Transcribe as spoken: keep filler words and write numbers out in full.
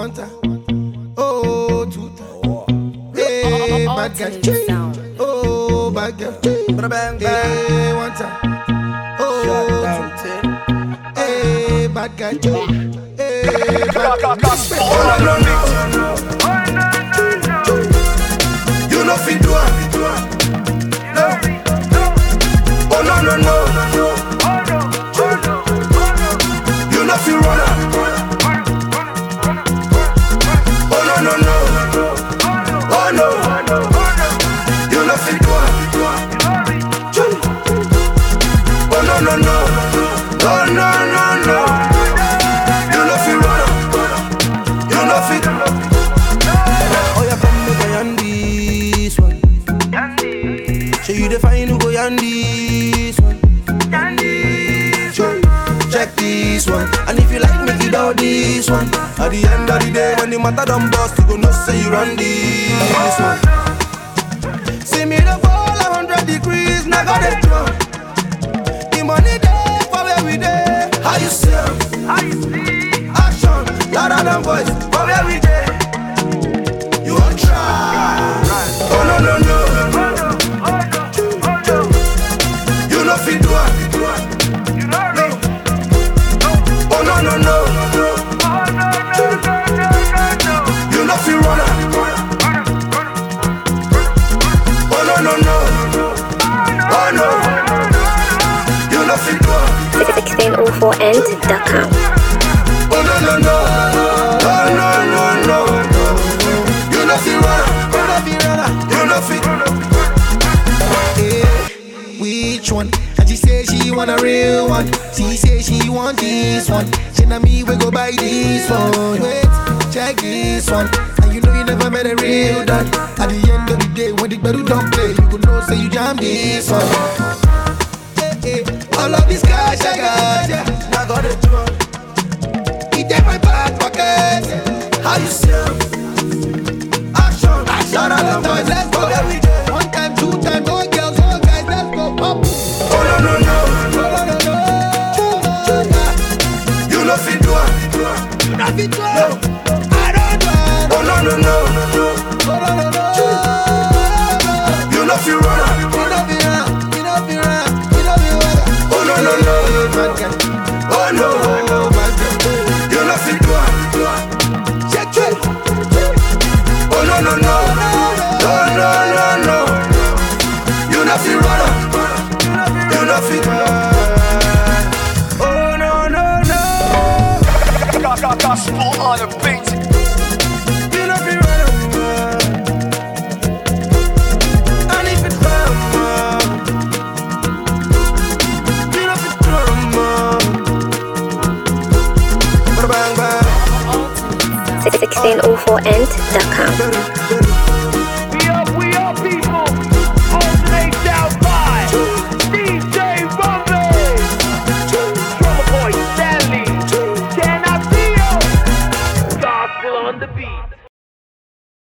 one time. Oh, two times. Hey, bad girl. Oh, bad girl. Hey, one time. Oh, two times. Hey, bad girl. Hey, bad girl. Oh, no, no, no. You know fit do it. No. Oh, no, no, no. You know fit run up. Oh, no, no, no. Oh, no. You know fit do it. Oh, no, no, no. Oh, no, no, no. You know fit run up. You know fit. Oh, yeah, come make a yandi this one. So you define who go yandi this one. Check this one. And if you like, make it out this one. At the end of the day, when the matter done bust, you go know say you run this one. See me the fall a hundred degrees, now got it drunk. The money there for where we there. How you see? How you see? Action, louder than voice. For where we there. You want try? Oh no no no. You know fit do it. No, no, no. You know feel runner. Oh no, no, no. Oh no. You know feel go. sixteen oh four end dot com. Oh no, no, no. Oh no, no, no. You know feel runner. You know feel. Hey, which one? And she say she want a real one. She say she want this one. She na me we go buy this one. Wait, check this one. And you know you never met a real done. At the end of the day, when the battle don't play, you go know say you jam this one. Hey, hey. All of these cash I got, yeah, I got it wrong. It in my back pocket. How you see? Action, action, all the boys, let's go every day. One time, two times, all girls, all guys, let's go pop. Oh no no no. You know fit do it. You know fit do it. No, I don't do it. Oh no no no. Oh no no no. You know fit run up. You know fit run. You know fit run. You know fit run. Oh no no no. Oh no. You know fit do it. Check it. Oh no no no. Oh no no no. You know fit run up. You know fit run. Gospel on the beat. You know be right on. And if it's drama, you know be drama. Bang bang. sixteen oh four end dot com.